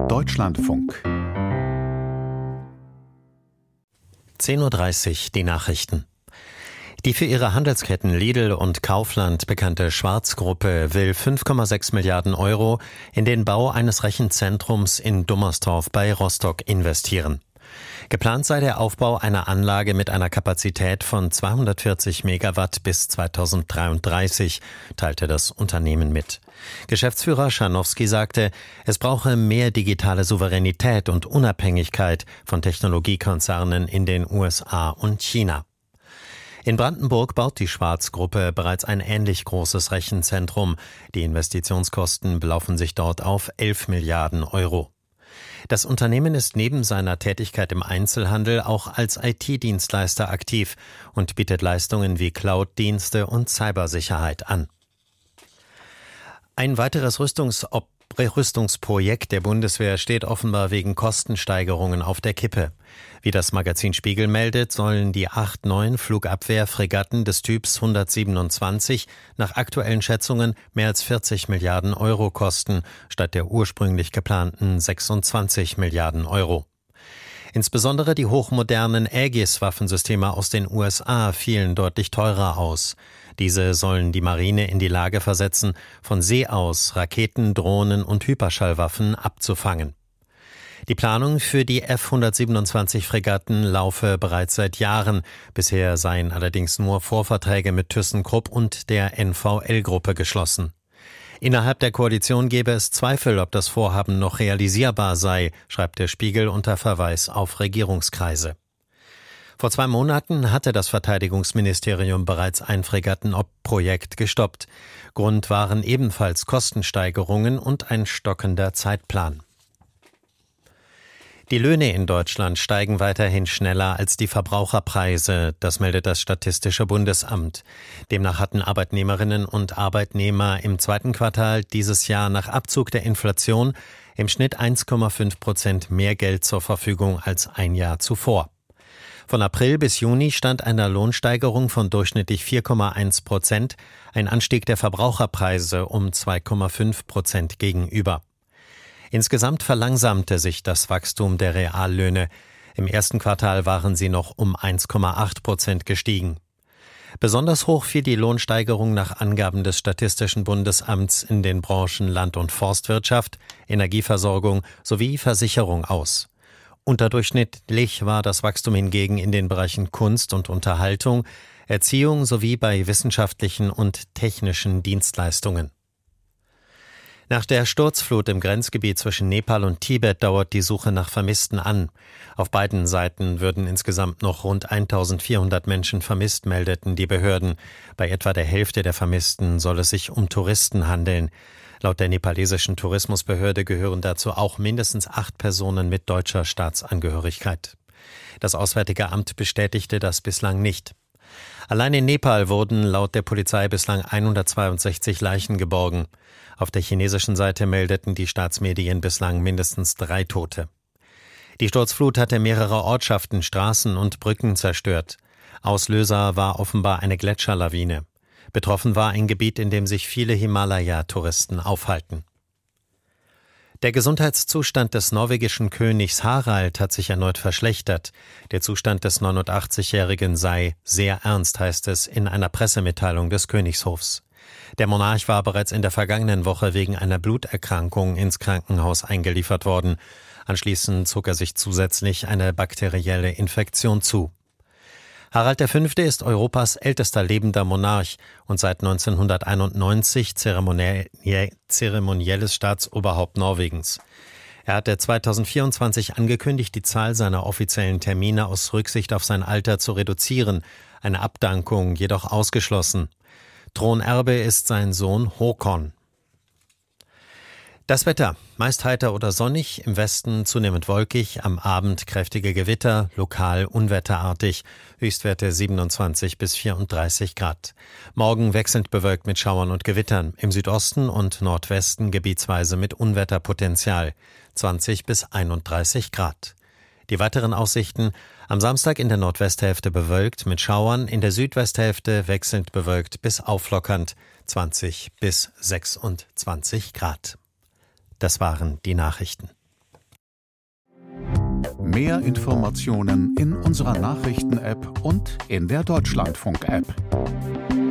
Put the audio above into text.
Deutschlandfunk. 10:30 Uhr die Nachrichten. Die für ihre Handelsketten Lidl und Kaufland bekannte Schwarz-Gruppe will 5,6 Milliarden Euro in den Bau eines Rechenzentrums in Dummersdorf bei Rostock investieren. Geplant sei der Aufbau einer Anlage mit einer Kapazität von 240 Megawatt bis 2033, teilte das Unternehmen mit. Geschäftsführer Scharnowski sagte, es brauche mehr digitale Souveränität und Unabhängigkeit von Technologiekonzernen in den USA und China. In Brandenburg baut die Schwarz-Gruppe bereits ein ähnlich großes Rechenzentrum. Die Investitionskosten belaufen sich dort auf 11 Milliarden Euro. Das Unternehmen ist neben seiner Tätigkeit im Einzelhandel auch als IT-Dienstleister aktiv und bietet Leistungen wie Cloud-Dienste und Cybersicherheit an. Ein weiteres Rüstungsprojekt der Bundeswehr steht offenbar wegen Kostensteigerungen auf der Kippe. Wie das Magazin Spiegel meldet, sollen die 8 neuen Flugabwehrfregatten des Typs 127 nach aktuellen Schätzungen mehr als 40 Milliarden Euro kosten, statt der ursprünglich geplanten 26 Milliarden Euro. Insbesondere die hochmodernen Aegis-Waffensysteme aus den USA fielen deutlich teurer aus. Diese sollen die Marine in die Lage versetzen, von See aus Raketen, Drohnen und Hyperschallwaffen abzufangen. Die Planung für die F-127-Fregatten laufe bereits seit Jahren. Bisher seien allerdings nur Vorverträge mit ThyssenKrupp und der NVL-Gruppe geschlossen. Innerhalb der Koalition gebe es Zweifel, ob das Vorhaben noch realisierbar sei, schreibt der Spiegel unter Verweis auf Regierungskreise. Vor 2 Monaten hatte das Verteidigungsministerium bereits ein Fregattenprojekt gestoppt. Grund waren ebenfalls Kostensteigerungen und ein stockender Zeitplan. Die Löhne in Deutschland steigen weiterhin schneller als die Verbraucherpreise, das meldet das Statistische Bundesamt. Demnach hatten Arbeitnehmerinnen und Arbeitnehmer im 2. Quartal dieses Jahr nach Abzug der Inflation im Schnitt 1,5% mehr Geld zur Verfügung als ein Jahr zuvor. Von April bis Juni stand einer Lohnsteigerung von durchschnittlich 4,1%, ein Anstieg der Verbraucherpreise um 2,5% gegenüber. Insgesamt verlangsamte sich das Wachstum der Reallöhne. Im 1. Quartal waren sie noch um 1,8% gestiegen. Besonders hoch fiel die Lohnsteigerung nach Angaben des Statistischen Bundesamts in den Branchen Land- und Forstwirtschaft, Energieversorgung sowie Versicherung aus. Unterdurchschnittlich war das Wachstum hingegen in den Bereichen Kunst und Unterhaltung, Erziehung sowie bei wissenschaftlichen und technischen Dienstleistungen. Nach der Sturzflut im Grenzgebiet zwischen Nepal und Tibet dauert die Suche nach Vermissten an. Auf beiden Seiten würden insgesamt noch rund 1400 Menschen vermisst, meldeten die Behörden. Bei etwa der Hälfte der Vermissten soll es sich um Touristen handeln. Laut der nepalesischen Tourismusbehörde gehören dazu auch mindestens 8 Personen mit deutscher Staatsangehörigkeit. Das Auswärtige Amt bestätigte das bislang nicht. Allein in Nepal wurden laut der Polizei bislang 162 Leichen geborgen. Auf der chinesischen Seite meldeten die Staatsmedien bislang mindestens 3 Tote. Die Sturzflut hatte mehrere Ortschaften, Straßen und Brücken zerstört. Auslöser war offenbar eine Gletscherlawine. Betroffen war ein Gebiet, in dem sich viele Himalaya-Touristen aufhalten. Der Gesundheitszustand des norwegischen Königs Harald hat sich erneut verschlechtert. Der Zustand des 89-Jährigen sei sehr ernst, heißt es in einer Pressemitteilung des Königshofs. Der Monarch war bereits in der vergangenen Woche wegen einer Bluterkrankung ins Krankenhaus eingeliefert worden. Anschließend zog er sich zusätzlich eine bakterielle Infektion zu. Harald V. ist Europas ältester lebender Monarch und seit 1991 zeremonielles Staatsoberhaupt Norwegens. Er hatte 2024 angekündigt, die Zahl seiner offiziellen Termine aus Rücksicht auf sein Alter zu reduzieren, eine Abdankung jedoch ausgeschlossen. Thronerbe ist sein Sohn Håkon. Das Wetter: meist heiter oder sonnig, im Westen zunehmend wolkig, am Abend kräftige Gewitter, lokal unwetterartig, Höchstwerte 27 bis 34 Grad. Morgen wechselnd bewölkt mit Schauern und Gewittern, im Südosten und Nordwesten gebietsweise mit Unwetterpotenzial, 20 bis 31 Grad. Die weiteren Aussichten: am Samstag in der Nordwesthälfte bewölkt mit Schauern, in der Südwesthälfte wechselnd bewölkt bis auflockernd, 20 bis 26 Grad. Das waren die Nachrichten. Mehr Informationen in unserer Nachrichten-App und in der Deutschlandfunk-App.